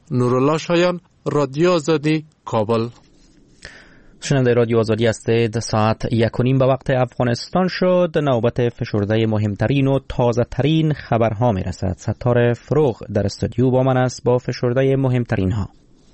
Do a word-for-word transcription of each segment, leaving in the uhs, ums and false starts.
نورالله شایان، رادیو آزادی، کابل. شنونده رادیو آزادی هستید. ساعت یک و نیم به وقت افغانستان شد. نوبت فشرده مهمترین و تازه ترین خبرها می رسد. ستار فروغ در استودیو با من است با فشرده مهمترین ها.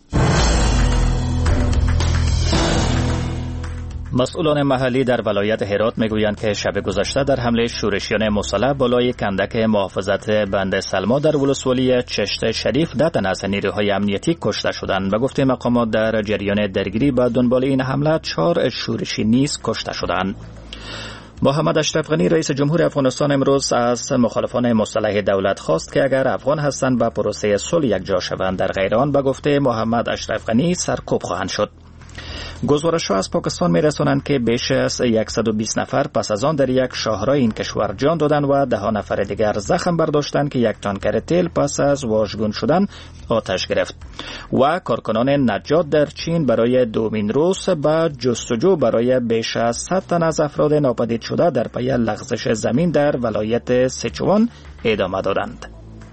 مسئولان محلی در ولایت هرات میگویند که شب گذشته در حمله شورشیان مسلح بالای کندک محافظت بند سلما در ولسوالی چشت شریف ده تن از نیروهای امنیتی کشته شدند. به گفته مقامات در جریان درگیری به دنبال این حمله چهار شورشی نیز کشته شدند. محمد اشرف غنی رئیس جمهور افغانستان امروز از مخالفان مسلح دولت خواست که اگر افغان هستند به پروسه صلح یکجا شوند. در غیر آن به گفته محمد اشرف غنی سرکوب خواهند شد. گزارش‌ها از پاکستان می‌رسانند که بیش از صد و بیست نفر پس از آن در یک شاهراه این کشور جان دادند و ده نفر دیگر زخم برداشتند که یک تانکر تیل پس از واژگون شدن آتش گرفت. و کارکنان نجات در چین برای دومین روز به جستجو برای بیش از صد تن از افراد ناپدید شده در پی لغزش زمین در ولایت سیچوان ادامه دادند.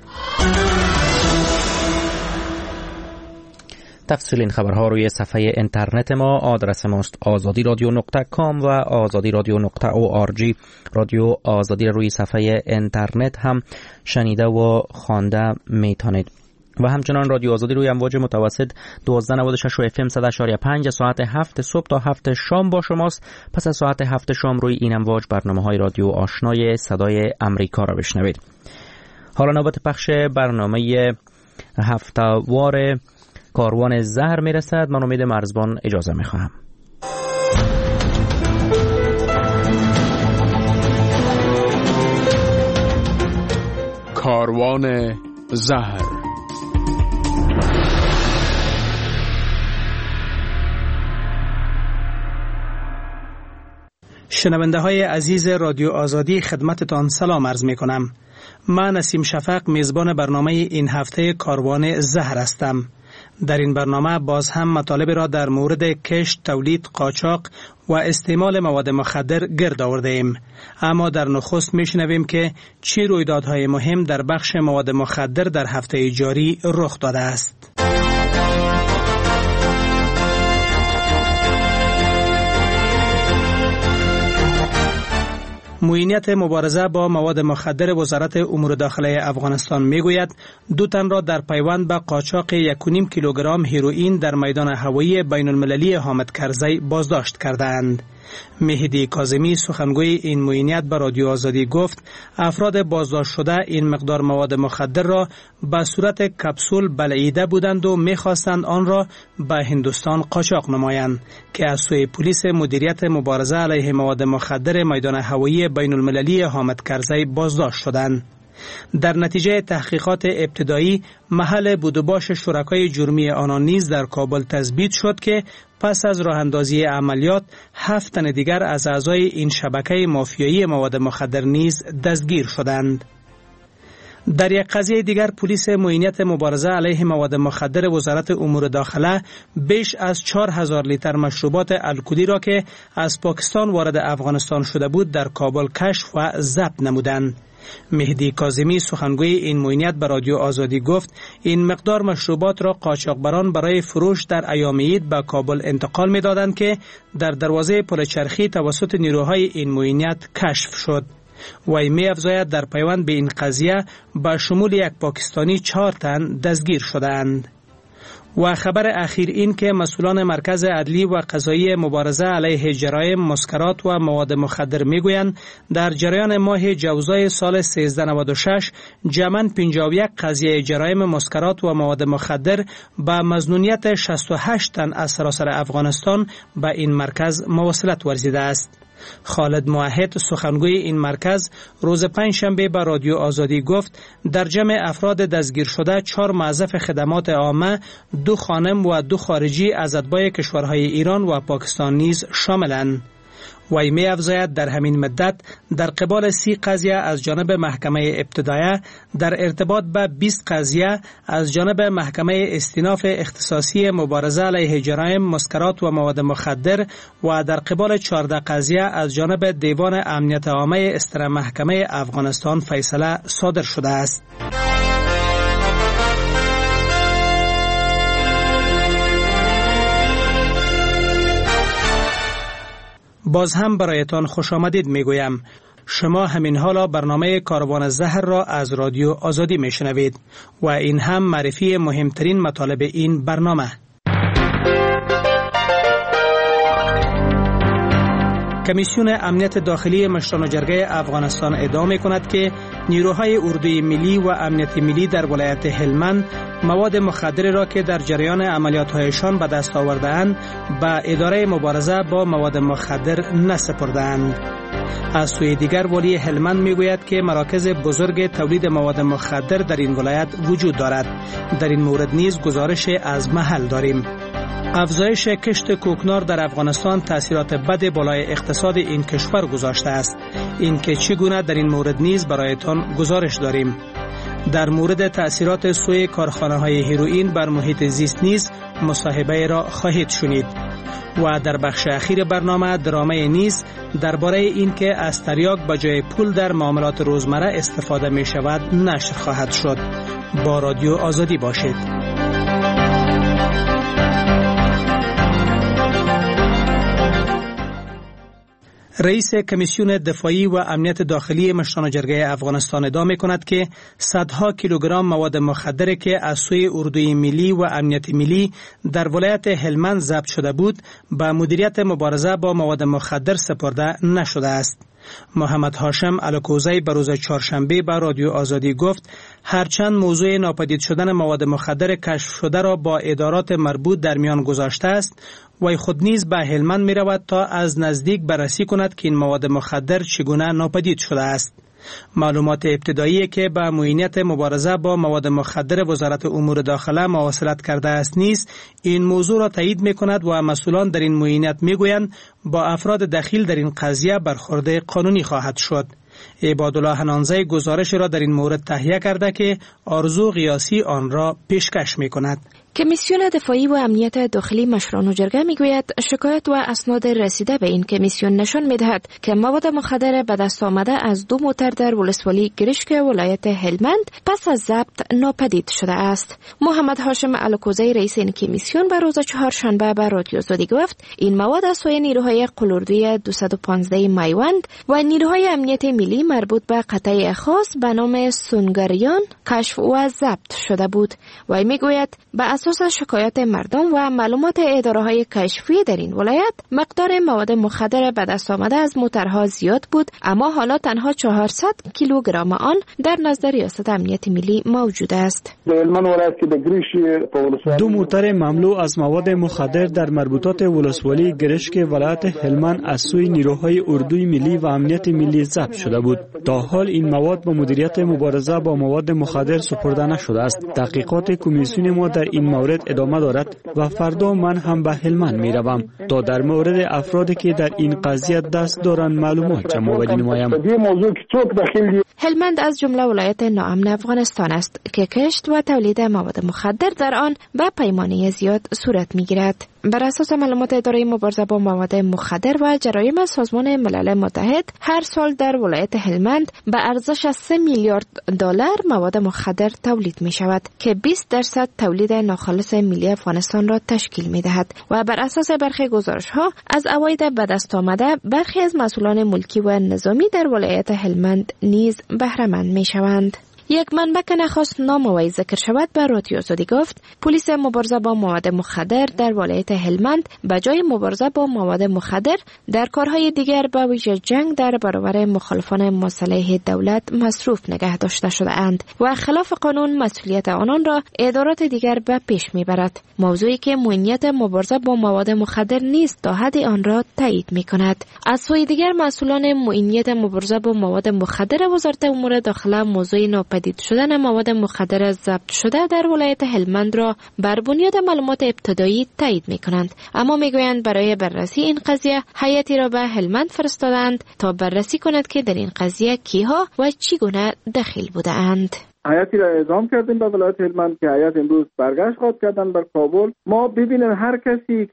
تفصیل این خبرها روی صفحه اینترنت ما. آدرس ماست آزادی رادیو نقطه کام و آزادی رادیو نقطه او آر جی. رادیو آزادی روی صفحه اینترنت هم شنیده و خوانده میتونید. و همچنان رادیو آزادی روی امواج متوسط دوازده نود و شش و اف ام صد و اشاره پنج ساعت هفت صبح تا هفت شام با شماست. پس از ساعت هفت شام روی این امواج برنامه‌های رادیو آشنای صدای امریکا را بشنوید. حالا نوبت پخش برنامه هفته‌وار کاروان زهر میرسد. من امید مرزبان اجازه میخواهم. کاروان زهر. شنونده های عزیز رادیو آزادی خدمتتان سلام عرض می کنم. من نسیم شفق میزبان برنامه این هفته کاروان زهر هستم. در این برنامه باز هم مطالب را در مورد کشت، تولید، قاچاق و استعمال مواد مخدر گرد آورده ایم. اما در نخست میشنویم که چه رویدادهای مهم در بخش مواد مخدر در هفته جاری رخ داده است. معینیت مبارزه با مواد مخدر وزارت امور داخله افغانستان میگوید دو تن را در پیوند به قاچاق یک و نیم کیلوگرم هیروئین در میدان هوایی بین المللی حامد کرزی بازداشت کردند. مهدی کاظمی سخنگوی این معینیت به رادیو آزادی گفت افراد بازداشت شده این مقدار مواد مخدر را به صورت کپسول بلعیده بودند و می‌خواستند آن را به هندوستان قاچاق نمایند که از سوی پلیس مدیریت مبارزه علیه مواد مخدر میدان هوایی بین المللی حامد کرزی بازداشت شدند. در نتیجه تحقیقات ابتدایی محل بود و باش شرکای جرمی آنان نیز در کابل تثبیت شد که پس از راه اندازی عملیات هفت تن دیگر از اعضای این شبکه مافیایی مواد مخدر نیز دستگیر شدند. در یک قضیه دیگر پلیس معینیت مبارزه علیه مواد مخدر وزارت امور داخله بیش از چهار هزار لیتر مشروبات الکلی را که از پاکستان وارد افغانستان شده بود در کابل کشف و ضبط نمودند. مهدی کاظمی سخنگوی این معینیت به رادیو آزادی گفت این مقدار مشروبات را قاچاقبران برای فروش در ایام عید به کابل انتقال می‌دادند که در دروازه پل چرخی توسط نیروهای این معینیت کشف شد. وی می افزاید در پیوند به این قضیه به شمول یک پاکستانی چهار تن دستگیر شدند. و خبر اخیر این که مسئولان مرکز عدلی و قضایی مبارزه علیه جرایم مسکرات و مواد مخدر میگویند در جریان ماه جوزای سال سیزده نود و شش جمعاً پنجاه و یک قضیه جرایم مسکرات و مواد مخدر به مظنونیت شصت و هشت تن از سراسر افغانستان به این مرکز موصلت ورزیده است. خالد موحد سخنگوی این مرکز روز پنجشنبه به رادیو آزادی گفت در جمع افراد دستگیر شده چهار موظف خدمات عامه، دو خانم و دو خارجی از اتباع کشورهای ایران و پاکستان نیز شاملند. وی می افزاید در همین مدت در قبال سی قضیه از جانب محکمه ابتدایه در ارتباط به بیست قضیه از جانب محکمه استیناف اختصاصی مبارزه علیه جرایم مسکرات و مواد مخدر و در قبال چهارده قضیه از جانب دیوان امنیت عامه استر محکمه افغانستان فیصله صادر شده است. باز هم برایتان خوش آمدید میگویم. شما همین حالا برنامه کاروان زهر را از رادیو آزادی میشنوید و این هم معرفی مهمترین مطالب این برنامه. کمیسیون امنیت داخلی مشران و جرگه افغانستان ادعا می‌کند که نیروهای اردوی ملی و امنیت ملی در ولایت هلمند مواد مخدر را که در جریان عملیات‌هایشان به دست آورده‌اند به اداره مبارزه با مواد مخدر نسپرده‌اند. از سوی دیگر والی هلمند میگوید که مراکز بزرگ تولید مواد مخدر در این ولایت وجود دارد. در این مورد نیز گزارش از محل داریم. افزایش کشت کوکنار در افغانستان تأثیرات بد بالای اقتصاد این کشور گذاشته است. این که چگونه در این مورد نیز برایتان گزارش داریم. در مورد تأثیرات سوی کارخانه‌های هیروئین بر محیط زیست نیز مصاحبه را خواهید شنید. و در بخش اخیر برنامه درامه نیز درباره این که از تریاک به جای پول در معاملات روزمره استفاده می شود نشر خواهد شد. با رادیو آزادی باشید. رئیس کمیسیون دفاعی و امنیت داخلی مشران و جرگه افغانستان ادعا می‌کند که صدها کیلوگرم مواد مخدر که از سوی اردوی ملی و امنیت ملی در ولایت هلمند ضبط شده بود به مدیریت مبارزه با مواد مخدر سپرده نشده است. محمد هاشم الکوزی به روز چهارشنبه به رادیو آزادی گفت هرچند موضوع ناپدید شدن مواد مخدر کشف شده را با ادارات مربوط در میان گذاشته است، وی خود نیز به هلمند می رود تا از نزدیک بررسی کند که این مواد مخدر چگونه ناپدید شده است. معلومات ابتدایی که به معینیت مبارزه با مواد مخدر وزارت امور داخله مواصلت کرده است نیز این موضوع را تایید می کند و مسئولان در این معینیت می گویند با افراد دخیل در این قضیه برخورد قانونی خواهد شد. عبادالله حنانزی گزارش را در این مورد تهیه کرده که آرزو قیاسی آن را پیشکش می کند. کمیسیون دفاعی و امنیت داخلی مشران و جرگه میگوید شکایت و اسناد رسیده به این کمیسیون نشان میدهد که مواد مخدر به دست آمده از دو موتر در ولسوالی گرشک ولایت هلمند پس از ضبط ناپدید شده است. محمد هاشم الکوزی رئیس این کمیسیون به روز چهارشنبه به رادیو آزادی گفت این مواد از سوی نیروهای قلوردوی دویست و پانزده میوند و نیروهای امنیت ملی مربوط به قطعه خاص به نام سونگریان کشف و ضبط شده بود. وی میگوید به اساس شکایات مردم و معلومات اداره‌های کشفی در این ولایت مقدار مواد مخدر به دست آمده از موترها زیاد بود، اما حالا تنها چهارصد کیلوگرم آن در نزد ریاست امنیت ملی موجود است. دو موتر مملو از مواد مخدر در مربوطات ولسوالی گرشک ولایت هلمند از سوی نیروهای اردوی ملی و امنیت ملی ضبط شده بود. تا حال این مواد به مدیریت مبارزه با مواد مخدر سپرده نشده است. تحقیقات کمیسیون ما در این مورد ادامه دارد و فردا من هم به هلمند می روم تا در مورد افرادی که در این قضیه دست دارند معلومات جمع آوری نمایم. هلمند از جمله ولایت ناامن افغانستان است که کشت و تولید مواد مخدر در آن به پیمانه زیاد صورت می گیرد. بر اساس معلومات اداره مبارزه با مواد مخدر و جرایم سازمان ملل متحد هر سال در ولایت هلمند به ارزش سه میلیارد دلار مواد مخدر تولید می شود که بیست درصد تولید ناخالص ملی افغانستان را تشکیل می دهد و بر اساس برخی گزارش ها از عواید به دست آمده برخی از مسئولان ملکی و نظامی در ولایت هلمند نیز بهره مند می شوند. یک منبع که نخواست نام وی ذکر شود به رادیو آزادی گفت پلیس مبارزه با مواد مخدر در ولایت هلمند به جای مبارزه با مواد مخدر در کارهای دیگر به ویژه جنگ در برابر مخالفان مسلح دولت مصروف نگه داشته شده اند و خلاف قانون مسئولیت آنان را ادارات دیگر به پیش میبرد، موضوعی که معینیت مبارزه با مواد مخدر نیست تا حد آن را تایید میکند. از سوی دیگر مسئولان معینیت مبارزه با مواد مخدر وزارت امور داخله موضوع ناپدید شدن مواد مخدر ضبط شده در ولایت هلمند را بر بنیاد معلومات ابتدایی تایید میکنند، اما میگویند برای بررسی این قضیه هیئتی را به هلمند فرستادند تا بررسی کند که در این قضیه کیها و چگونه دخیل بودند. هیئتی را اعزام کردیم به ولایت هلمند که هیئت امروز برگشت خواهد کردن بر کابل. ما ببینیم هر کسی که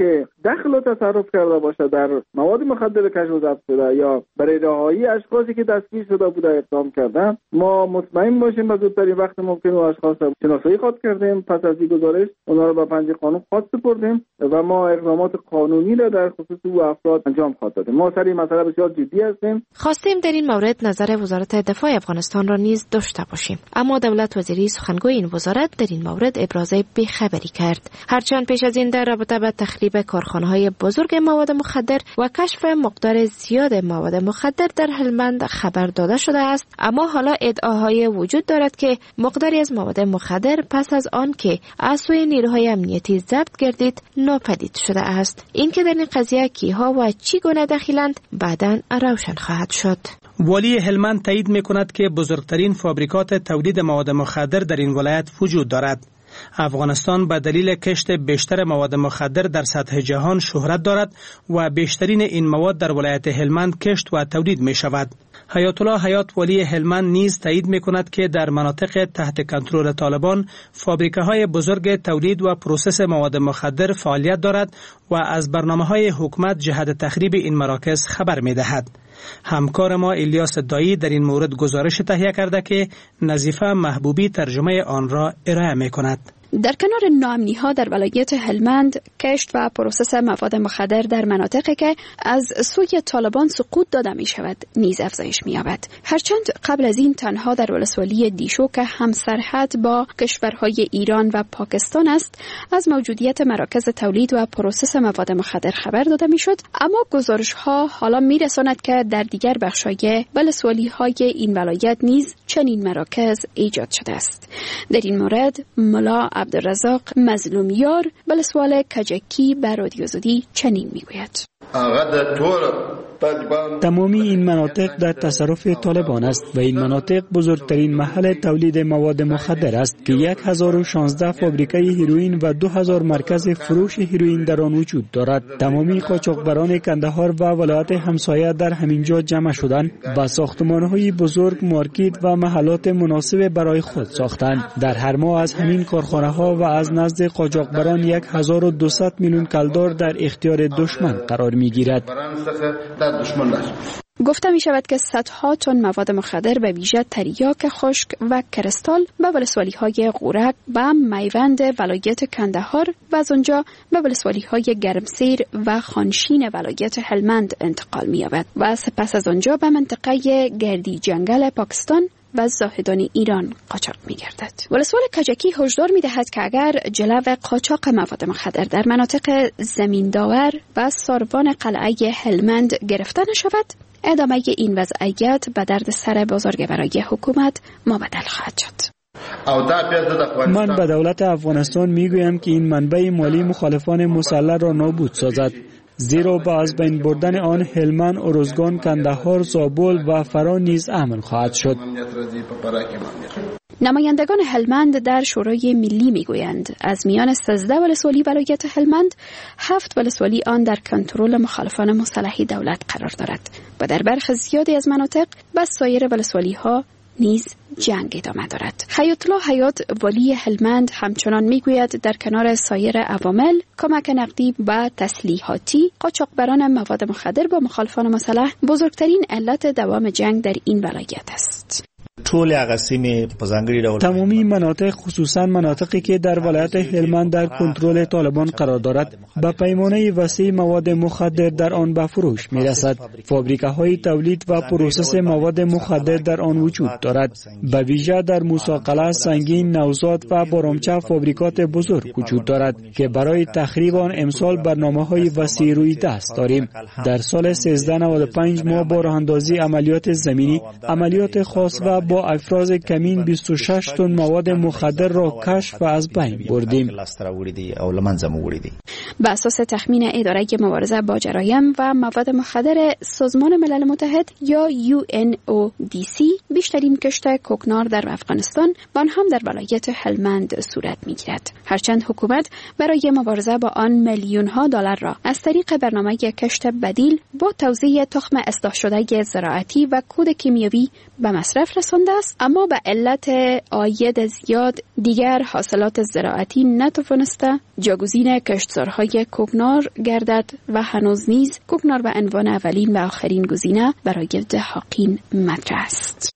دخل و تصرف کرده باشه در مواد مخدر کشف و ضبط شده یا برای رهایی اشخاصی که دستگیر شده بوده اقدام کردن، ما مطمئن باشیم به زودترین وقت ممکن و اشخاص شناسایی خواهد کردیم. پس از این گزارش اونها رو به پنجه قانون خواهد سپردیم و ما اقدامات قانونی را در خصوص او افراد انجام خواهد دادیم. ما سر این مسئله بسیار جدی هستیم. خواستیم در این مورد نظر وزارت دفاع افغانستان را نیز داشته باشیم، اما دولت وزیری سخنگوی این وزارت در این مورد ابراز بیخبری کرد. هرچند پیش از این در رابطه با تخریب کارخانه‌های بزرگ مواد مخدر و کشف مقدار زیاد مواد مخدر در هلمند خبر داده شده است، اما حالا ادعاهای وجود دارد که مقداری از مواد مخدر پس از آن که از سوی نیروهای امنیتی ضبط گردید ناپدید شده است. این که در این قضیه کیها و چی گونه دخیلند بعداً روشن خواهد شد. والی هلمند تایید می‌کند که بزرگترین فابریکات تولید مواد مخدر در این ولایت وجود دارد. افغانستان به دلیل کشت بیشتر مواد مخدر در سطح جهان شهرت دارد و بیشترین این مواد در ولایت هلمند کشت و تولید می شود. حیات الله حیات والی هلمند نیز تایید می کند که در مناطق تحت کنترل طالبان فابریکه های بزرگ تولید و پروسس مواد مخدر فعالیت دارد و از برنامه های حکومت جهت تخریب این مراکز خبر می دهد. همکار ما الیاس دایی در این مورد گزارش تهیه کرده که نظیفه محبوبی ترجمه آن را ارائه می کند. در کنار ناامنی ها در ولایت هلمند، کشت و پروسس مواد مخدر در مناطقی که از سوی طالبان سقوط داده می شود نیز افزایش می یابد. هرچند قبل از این تنها در ولسوالی دیشو که همسرحد با کشورهای ایران و پاکستان است از موجودیت مراکز تولید و پروسس مواد مخدر خبر داده می شد، اما گزارش ها حالا می رساند که در دیگر بخشای ولسوالی های این ولایت نیز چنین مراکز ایجاد شده است. در این مورد ملا عبدالرزاق مظلومیار ولسوال کجکی به رادیو آزادی چنین میگوید: تمامی این مناطق در تصرف طالبان است و این مناطق بزرگترین محل تولید مواد مخدر است که صد و شانزده فابریکه هیروئین و دو هزار مرکز فروش هیروئین در آن وجود دارد. تمامی قاچاقبران کندهار و ولایت همسایه در همین جا جمع شدند و ساختمان‌های بزرگ، مارکت و محلات مناسب برای خود ساختند. در هر ماه از همین کارخانه‌ها و از نزد قاچاقبران هزار و دویست میلیون کلدار در اختیار دشمن قرار می‌گیرد. گفته می شود که صدها تن مواد مخدر به ویژه تریاک خشک و کرستال به ولسوالی های غورک و میوند ولایت کندهار و از آنجا به ولسوالی های گرمسیر و خانشین ولایت هلمند انتقال می یابد و سپس از آنجا به منطقه گردی جنگل پاکستان و زاهدان ایران قاچاق می گردد. ولسوال کجکی هشدار می دهد که اگر جلو قاچاق مواد مخدر در مناطق زمین داور و ساروان قلعه هلمند گرفته نشود، ادامه این وضعیت به درد سر بزرگ برای حکومت مبدل خواهد شد. من به دولت افغانستان می گویم که این منبع مالی مخالفان مسلح را نابود سازد، زیرا با از بین بردن آن هلمند، ارزگان، کندهار، زابل و فرا نیز امن خواهد شد. نمایندگان هلمند در شورای ملی میگویند از میان سیزده ولسوالی ولایت هلمند، هفت ولسوالی آن در کنترل مخالفان مسلحی دولت قرار دارد و در برخی زیادی از مناطق با سایر ولسوالی ها نیز جنگ ادامه دارد. حیات الله حیات والی هلمند همچنان میگوید در کنار سایر عوامل کمک نقدی و تسلیحاتی، قاچاقبران مواد مخدر با مخالفان مسلح بزرگترین علت دوام جنگ در این ولایت است. تمامی مناطق، خصوصا مناطقی که در ولایت هلمند در کنترل طالبان قرار دارد، با پیمانه وسیع مواد مخدر در آن به فروش می رسد. فابریکه های تولید و پروسس مواد مخدر در آن وجود دارد. به ویژه در موسی-قلعه، سنگین، نوزاد و بارامچه فابریکات بزرگ وجود دارد که برای تخریب آن امسال برنامه های وسیع روی دست داریم. در سال سیزده نود و پنج ما با راه اندازی عملیات زمینی، عملیات خاص و با افراز کمین بیست و شش تن مواد مخدر را کشف و از بین بردیم. به اساس تخمین اداره مبارزه با جرایم و مواد مخدر سازمان ملل متحد یا یو ان او دی سی، بیشترین کشت کوکنار در افغانستان و آن هم در ولایت هلمند صورت می‌گیرد. هرچند حکومت برای مبارزه با آن میلیون ها دلار را از طریق برنامه کشت بدیل با توزیع تخم اصلاح شده زراعتی و کود کیمیایی به مصرف رسانده است، اما به علت عاید زیاد دیگر حاصلات زراعتی نتوانسته جاگزین کشتزارهای کوکنار گردد و هنوز نیز کوکنار به عنوان اولین و آخرین گزینه برای دهاقین مطرح است.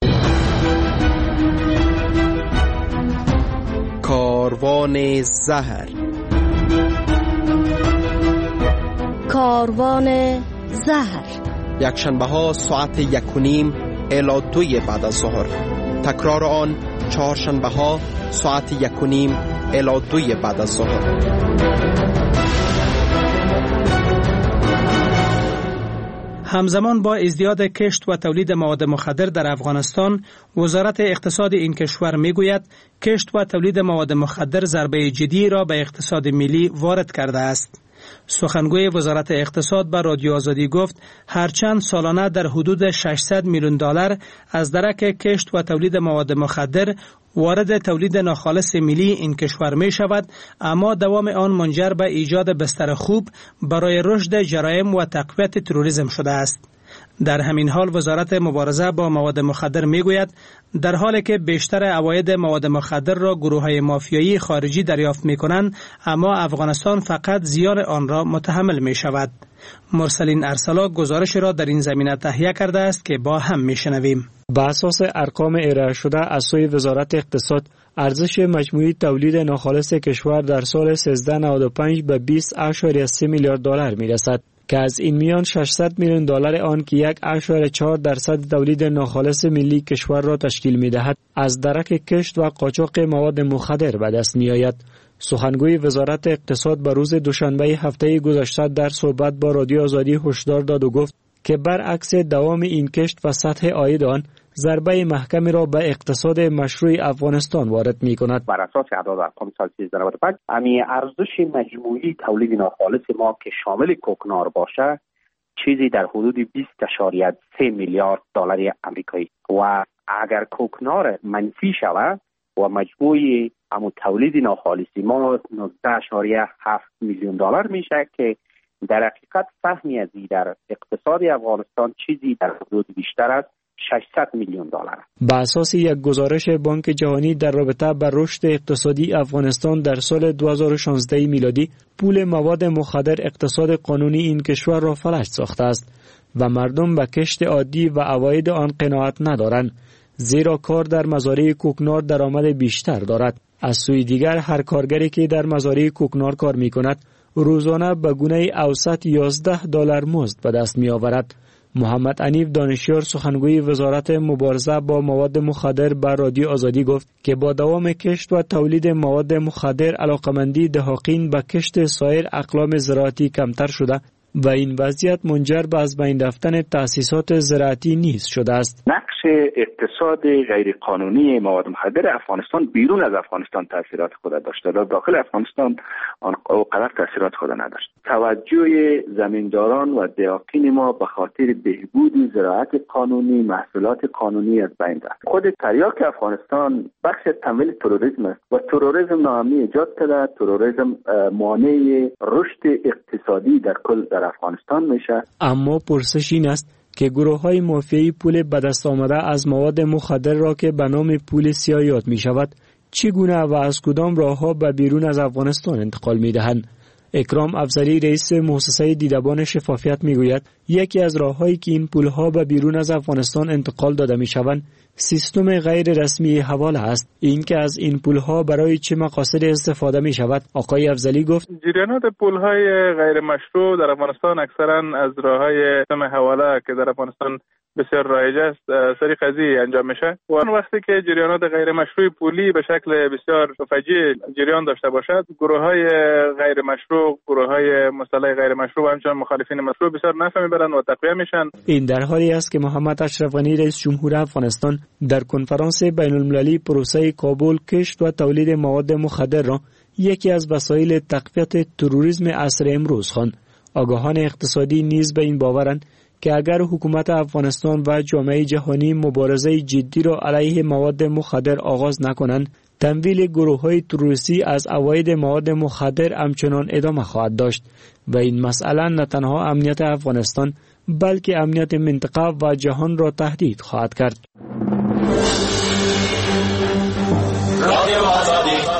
کاروان زهر کاروان زهر یکشنبه ها ساعت یک و نیم الی دوی بعد از ظهر. تکرار آن چهارشنبه ها ساعت یک و نیم الی دوی بعد از ظهر. همزمان با ازدیاد کشت و تولید مواد مخدر در افغانستان، وزارت اقتصاد این کشور میگوید کشت و تولید مواد مخدر ضربه جدی را به اقتصاد ملی وارد کرده است. سخنگوی وزارت اقتصاد به رادیو آزادی گفت هرچند سالانه در حدود ششصد میلیون دلار از درک کشت و تولید مواد مخدر وارد تولید ناخالص ملی این کشور می شود، اما دوام آن منجر به ایجاد بستر خوب برای رشد جرایم و تقویت تروریسم شده است. در همین حال وزارت مبارزه با مواد مخدر می گوید در حالی که بیشتر عواید مواد مخدر را گروه‌های مافیایی خارجی دریافت می کنند، اما افغانستان فقط زیان آن را متحمل می شود. مرسلین ارسلا گزارش را در این زمینه تهیه کرده است که با هم می شنویم. بر اساس ارقام ارائه شده از سوی وزارت اقتصاد، ارزش مجموعی تولید ناخالص کشور در سال سیزده نود و پنج به بیست اشاریه سه میلیارد دلار می رسد که از این میان ششصد میلیون دلار آن که یک اشاریه چهار درصد تولید ناخالص ملی کشور را تشکیل می دهد از درک کشت و قاچاق مواد مخدر به دست می آید. سخنگوی وزارت اقتصاد به روز دوشنبه هفته گذشته در صحبت با رادیو آزادی هشدار داد و گفت که برعکس دوام این کشت و سطح عاید آن، ضربه محکمی را به اقتصاد مشروع افغانستان وارد می کند. بر اساس اعداد ارقام سال سیزده نود و پنج، امی ارزش مجموعی تولید ناخالص ما که شامل کوکنار باشه چیزی در حدود بیست اشاریه سه میلیارد دلار آمریکایی و اگر کوکنار منفی شود و مجموعی امو تولید ناخالصی ما نوزده اشاریه هفت میلیون دلار میشه که در حقیقت سهمی از در اقتصاد افغانستان چیزی در حدود بیشتر از ششصد میلیون دلار. با اساس یک گزارش بانک جهانی در رابطه با رشد اقتصادی افغانستان در سال دو هزار و شانزده میلادی، پول مواد مخدر اقتصاد قانونی این کشور را فلج ساخته است و مردم به کشت عادی و عواید آن قناعت ندارند، زیرا کار در مزارع کوکنار درآمد بیشتر دارد. از سوی دیگر هر کارگری که در مزارع کوکنار کار می کند روزانه به گونه اوسط یازده دلار مزد به دست می آورد. محمد انیف دانشیار سخنگوی وزارت مبارزه با مواد مخدر به رادیو آزادی گفت که با دوام کشت و تولید مواد مخدر علاقمندی دهاقین به کشت سایر اقلام زراعتی کمتر شده و این وضعیت منجر به از بین رفتن تأسیسات زراعتی نیز شده است. نقش اقتصاد غیر قانونی مواد مخدر افغانستان بیرون از افغانستان تاثیرات خود داشته، در داخل افغانستان آن قدر تاثیرات خود نداشت. توجه زمینداران و دهاقین ما به خاطر بهبود زراعت قانونی، محصولات قانونی از بین رفت. خود تریاک افغانستان بخش تمویل تروریسم است و تروریسم ناامنی ایجاد کرده. تروریسم مانع رشد اقتصادی در کل در افغانستان میشه. اما پرسش این است که گروه‌های مافیایی پول به دست آمده از مواد مخدر را که به نام پول سیاه یاد می شود چگونه و از کدام راه‌ها به بیرون از افغانستان انتقال می دهند؟ اکرام افضلی رئیس مؤسسه دیدبان شفافیت می گوید یکی از راه‌هایی که این پول‌ها به بیرون از افغانستان انتقال داده می شوند سیستم غیر رسمی حواله است. این که از این پول‌ها برای چه مقاصد استفاده می شود؟ آقای افضلی گفت جریانات پول‌های غیر مشروع در افغانستان اکثرا از راه‌های سیستم حواله که در افغانستان بسیار رایج است سری قضیه انجام میشه و اون وقتی که جریانات غیر مشروع پولی به شکل بسیار فجیع جریان داشته باشد، گروه‌های غیر مشروع، گروه‌های مسلح غیر مشروع و همچنین مخالفین مشروع بسیار نفع میبرند و تقویت میشن. این در حالی است که محمد اشرف غنی رئیس جمهور افغانستان در کنفرانس بین‌المللی پروسه کابل کشت و تولید مواد مخدر را یکی از وسایل تقویت تروریسم عصر امروز خواند. آگاهان اقتصادی نیز به این باورند که اگر حکومت افغانستان و جامعه جهانی مبارزه جدی را علیه مواد مخدر آغاز نکنند، تمویل گروه‌های تروریستی از عواید مواد مخدر همچنان ادامه خواهد داشت و این مسئله نه تنها امنیت افغانستان بلکه امنیت منطقه و جهان را تهدید خواهد کرد.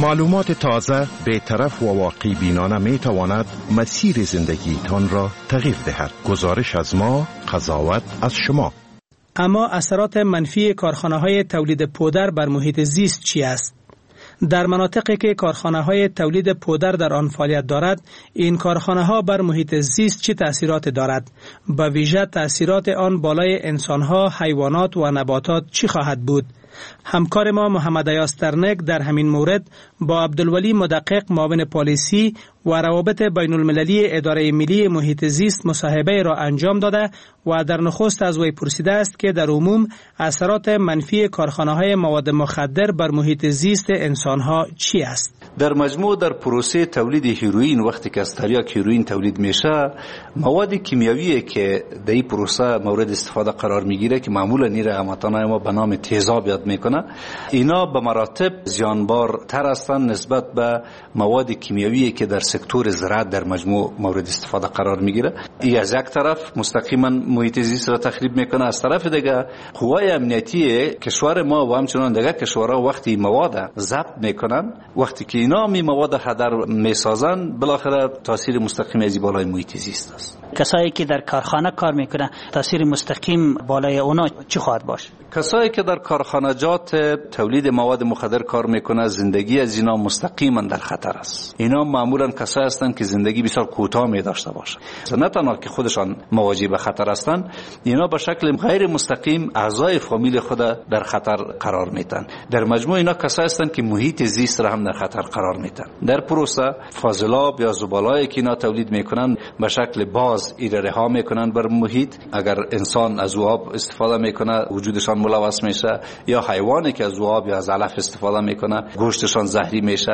معلومات تازه، بی‌طرف و واقعی بینانه می تواند مسیر زندگی تان را تغییر دهد. گزارش از ما، قضاوت از شما. اما اثرات منفی کارخانه‌های تولید پودر بر محیط زیست چی است؟ در مناطقی که کارخانه‌های تولید پودر در آن فعالیت دارد، این کارخانه‌ها بر محیط زیست چه تأثیرات دارد؟ به ویژه تأثیرات آن بالای انسان‌ها، حیوانات و نباتات چی خواهد بود؟ همکار ما محمد ایاز ترنک در همین مورد با عبدالولی مدقق معاون پالیسی و روابط بین المللی اداره ملی محیط زیست مصاحبه را انجام داده و در نخست از وی پرسیده است که در عموم اثرات منفی کارخانه‌های مواد مخدر بر محیط زیست انسان‌ها چی است؟ در مجموع در پروسه تولید هیروئین، وقتی که از تریاک هیروئین تولید میشه، مواد کیمیایی که در این پروسه مورد استفاده قرار میگیره که معمولا نیره هموطنان ما به نام تیزاب یاد میکنه، اینا به مراتب زیانبار تر هستند نسبت به مواد کیمیایی که در سکتور زراعت در مجموع مورد استفاده قرار میگیره. این از یک طرف مستقیما محیط زیست را تخریب میکنه، از طرف دیگه قوای امنیتی کشور ما و همچنان دیگه کشورها وقتی مواد ضبط میکنن، وقتی که اینا می مواد هدر میسازن، بالاخره تاثیر مستقیم از بالای محیط زیست است. کسایی که در کارخانه کار میکنن، تاثیر مستقیم بالای اونا چی خواهد باشه؟ کسایی که در کارخانجات تولید مواد مخدر کار میکنه، زندگی از اینا مستقیما در خطر است. اینا معمولا کسایی هستند که زندگی بسیار کوتاه می داشته باشه. نه تنها که خودشان مواجه به خطر هستند، اینا به شکل غیر مستقیم اعضای فامیل خود در خطر قرار میدن. در مجموع اینا کسایی هستند که محیط زیست را هم در خطر قرار میدن. در پروسه فاضلاب یا زبالهایی که اینا تولید میکنن به شکل باز ایره رها میکنن بر محیط. اگر انسان از آب استفاده میکنه وجودشان ملوث میشه، یا حیوانی که از آب یا از علف استفاده میکنه گوشتشان زهری میشه.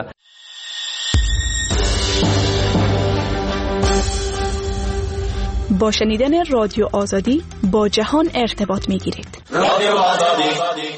با شنیدن رادیو آزادی با جهان ارتباط میگیرید. رادیو آزادی.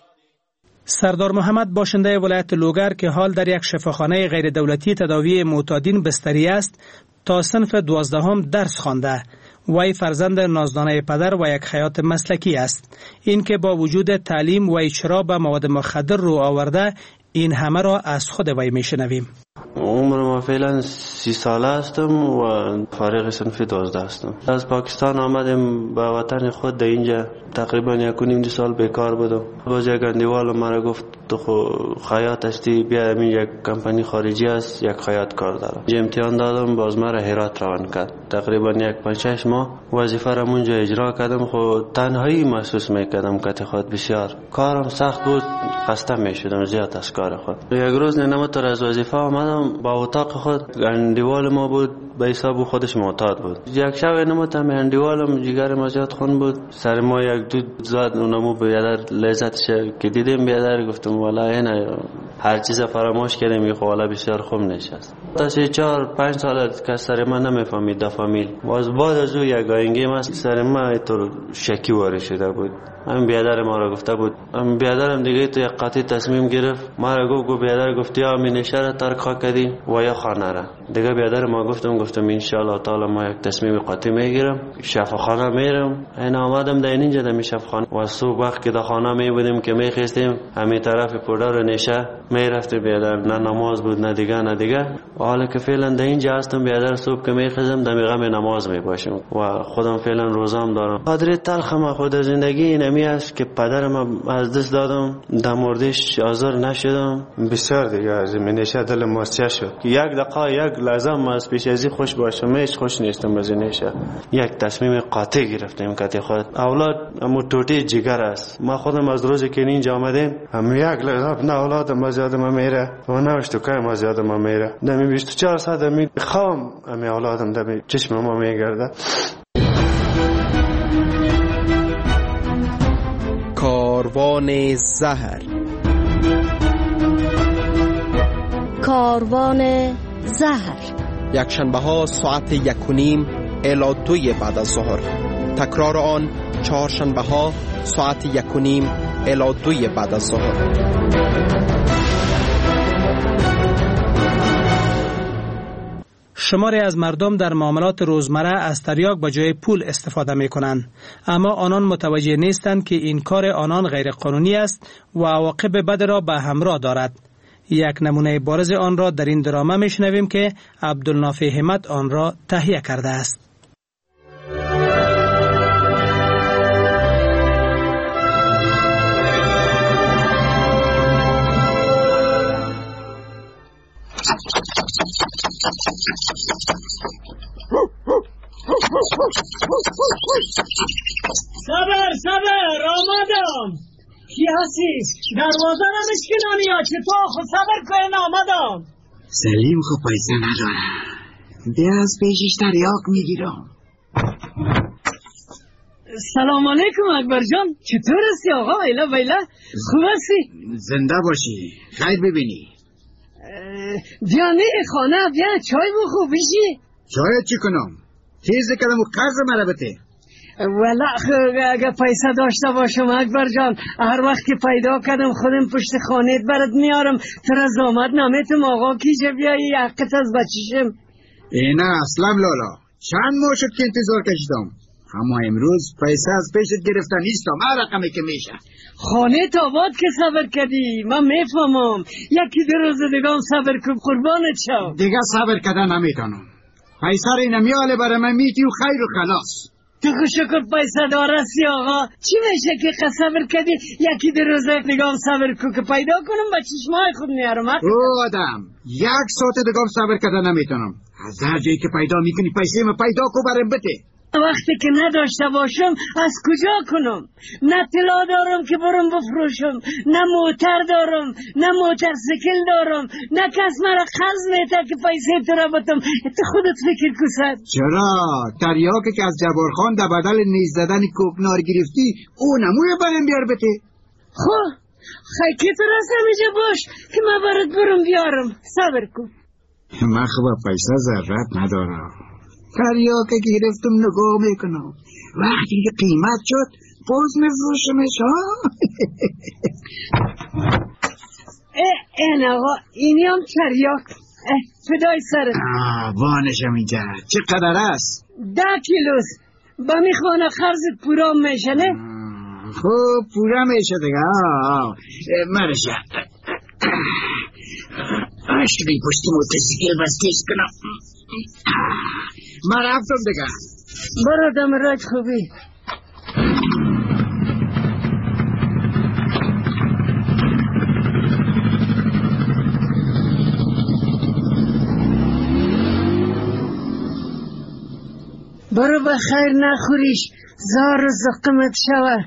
سردار محمد باشنده ولایت لوگر که حال در یک شفاخانه غیر دولتی تداوی معتادین بستری است، تا صنف دوازدهم درس خوانده. وی فرزند نازدانه پدر و یک خیاط مسلکی است. این که با وجود تعلیم و چرا به مواد مخدر رو آورده، این همه را از خود وی میشنویم. عمر ما فعلا سی ساله هستم و فارغ صنف دوازده هستم. از پاکستان آمدیم به وطن خود. در اینجا تقریبا یک و نیم دو سال بیکار بودم. باز یک اندیوال مرا گفت تو خیاط هستی، بیا همین یک کمپانی خارجی است، یک خیاط کار دارم. امتحان دادم، باز مرا هرات روان کرد. تقریبا یک پنج شش ماه وظیفه را اونجا اجرا کردم. خود تنهایی محسوس میکردم که خود بسیار کارم سخت بود، خسته میشدم زیاد از کار خود. یک روز نمتر از وظیفه آمدم، با اتاق خود اندیوال ما بود، به حساب خودش معتاد بود. یک شب نمتم اندیوالم جگر ما زیاد خون بود، سر ما یک دود زد، اونمو بیادر لذتش که دیدیم بیادر گفتم والا اینه هر چیز فراموش کردیم، یه خواله بسیار خوب نشست. تا سه چهار پنج سال که سر من نمیفهمید دا فامیل. باز بعد از او یک آینگی ما سر ما اینطور شکی وارد شده بود. هم بیادر ما را گفته بود، هم بیادرم دیگه تو یک قاطع تصمیم گرفت. ما را گفت بیادر گفت یا می نشر ترک کردی و یا خانه را. دیگه بیادر ما گفتم گفتم ان شاء الله تعالی ما یک تصمیم قاطع میگیرم، شفاخانه میرم. این آمدم در اینجا در شفاخانه و صبح وقت که در خانه می بودیم که می خستیم همین طرف پودر و نشه می رفت بیادر، نه نماز بود نه دیگه نه دیگه. حالا که فعلا در اینجا هستم بیادر صبح که می خزم در میغم نماز می باشم و خودم فعلا روزام دارم. قدر تلخ ما خود زندگی اینمی است که پدرم از دست دادم، در موردش آزار نشدم. بسیار دیگه از من نشه دل ماسچه شد. یک دقیقه یک لازم از پیش ازی خوش باشم، هیچ خوش نیستم از نشه. یک تصمیم قاطع گرفتم که خود اولاد امو توتی جگر است. ما خودم از روزی که اینجا آمدیم هم یک لازم نه اولادم از یادم میره و نه اشتکایم از یادم میره. دمی بیست و چهار ساعت می خوام امی اولادم دمی چشم ما میگرده. کاروان زهر. کاروان زهر یک شنبه ها ساعت یک و نیم الی دوی بعد از ظهر. تکرار آن چهار شنبه ها ساعت یک و نیم الی دوی بعد از ظهر. شماری از مردم در معاملات روزمره از تریاک به جای پول استفاده می کنند، اما آنان متوجه نیستند که این کار آنان غیر قانونی است و عواقب بد را به همراه دارد. یک نمونه بارز آن را در این درامه میشنویم که عبدالنافع همت آن را تهیه کرده است. صبر صبر آمدم. کی هستی؟ دروازه را مشکنانی یا چطور؟ خود صبر کنین آمدم. سلیم خب پیسه نداره، بیا از پیشش تریاک میگیرم. سلام علیکم اکبر جان، چطور هستی آقا؟ ایلا بیلا خوب هستی؟ زنده باشی، خیر ببینی. بیا نه خانه، بیا چای بخور بشی. چای چی کنم؟ تیز کردم و قرض مرا بده. والا اگه پیسه داشته باشم اکبر جان، هر وقت که پیدا کردم خودم پشت خانه برات میارم. تر از آمد نمیتم آقا کیشه بیایی حقت از بچیشم. اینا اسلام لالا، چند ماه شد که انتظار کشیدم، اما امروز پیسه از پیشت گرفتن نیستم. هر رقمی که میشه خانه تا باد که صبر کردی، من میفهمم. یکی دو روز دیگه هم صبر کن قربانت شم. دیگه صبر کردن نمیتونم. پیسه رو نمیاله برای من میتی و خیر و خلاص. تو خوشکر پیسه دارستی آقا. چی میشه که صبر کردی یکی دو روز دیگه هم صبر کن که پیدا کنم با چشمای خود میارم. او آدم یک ساعت دیگه هم صبر کردن نمیتونم. از هر جایی که پیدا میکنی پیسه ما پیدا کو برم بده. وقتی که نداشته باشم از کجا کنم؟ نه طلا دارم که برم بفروشم، نه موتر دارم، نه موترسیکل دارم، نه کس مرا قرض میده که پیسه تو را بدم. تو خودت فکر کن. چرا تریاکی که از جبار خان در بدل نیز زدن کوکنار گرفتی او نموی برم بیار بده. خب خیلی تو را سمیجه باش که من برات برم بیارم. صبر کن. من خوب پیسه ضرورت ندارم. تریاکی که گرفتم نگاه میکنم، وقتی که قیمت شد باز میفروشمش. ها این آقا اینی هم تریاک فدای سرت. وانشم اینجا چقدر است؟ ده کیلوست. با میخوانه خرزت پورا میشه نه؟ خوب پورا میشه دیگه. مرشه اشتری پشتی موترسیکل بس کش کنم. من رفتم دیگه. برو دم راج خوبی. برو بخیر نخوریش، زار و زقمت شوه.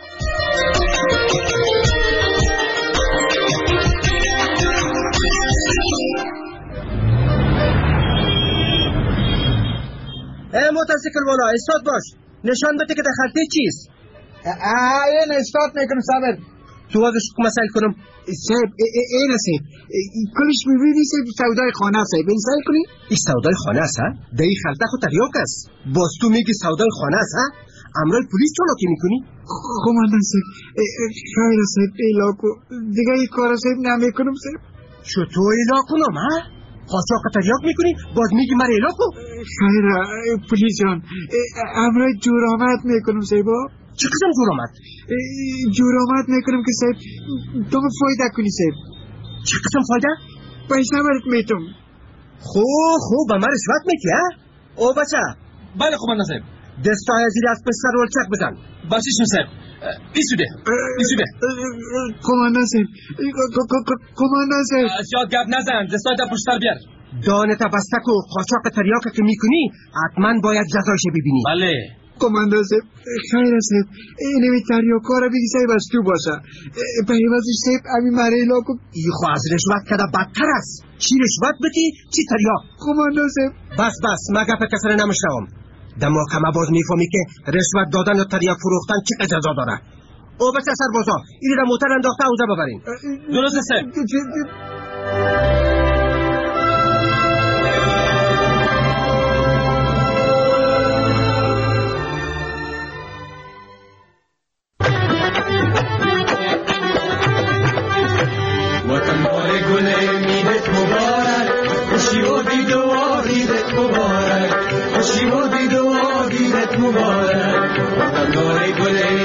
ای موترسیکل والا استاد باش، نشان بده که دخلتی چیست. این استاد میکنم. صبر تو ازش مسئله کنم. سیب این سیب کلش میبینی سیب سودای خانه سیب این سیب کنی. این سودای خانه است ها؟ دایی خلطه خود تریاک است. باز تو میگی سودای خانه است ها؟ امرای پلیس چون که میکنی؟ خماندان سیب خیر سیب ایلاکو دیگه ای کار سیب نمیکنم سیب. چطور ایلا کنم ها؟ قاچاق تریاک میکنی باز میگی من ایلا کن؟ خیر پلیس جان امرای جرامت میکنم سیبا. چه قسم جرامت؟ جرامت میکنم که سیب تو فایده کنی سیب. چه قسم فایده؟ پیسه برات میتم. خوب خوب به من رشوت میتی ها؟ او بچه. بله خماندان صاحب. دستای زیر از پسر رول چک بزن. باشیشون صاحب. ایسوده ایسوده کماندان صاحب کماندان صاحب زیاد گپ نزن. دستای تا پشتر بیار. دانه بستک و قاچاق تریاک که میکنی حتما باید جزایش ببینی. بله کماندان صاحب خیر صاحب اینمی تریاکا را بگی صاحب از تو باشه. به عوضش صاحب امی مریلا کو ای خو از رشوت کده بدتر است. چی رشوت بدی چی تریاک. کماندان صاحب بس بس من گپ کسر نمیشنوم. در محکمه باز میفهمی که رشوت دادن و تریاک فروختن چه جزا داره. او بچه سربازا این را موتر انداخته اوزه ببرین. درست صاحب. وطن بار گل میدت مبارک خوشی و بیدو عیدت مبارک خوشی و بیدو عیدت مبارک وطن بار گل